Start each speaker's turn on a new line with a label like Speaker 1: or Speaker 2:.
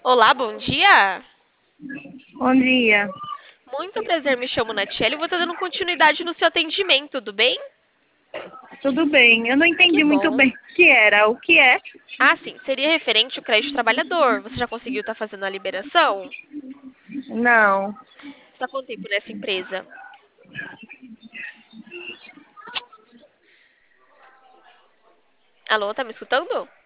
Speaker 1: Olá, bom dia.
Speaker 2: Bom dia.
Speaker 1: Muito prazer, me chamo Natiele e vou estar dando continuidade no seu atendimento, tudo bem?
Speaker 2: Tudo bem? Eu não
Speaker 1: Que
Speaker 2: entendi muito
Speaker 1: bom.
Speaker 2: bem o que era. O que é?
Speaker 1: Ah, sim, seria referente ao crédito trabalhador. Você já conseguiu estar fazendo a liberação?
Speaker 2: Não.
Speaker 1: Está quanto tempo nessa empresa? Alô, tá me escutando?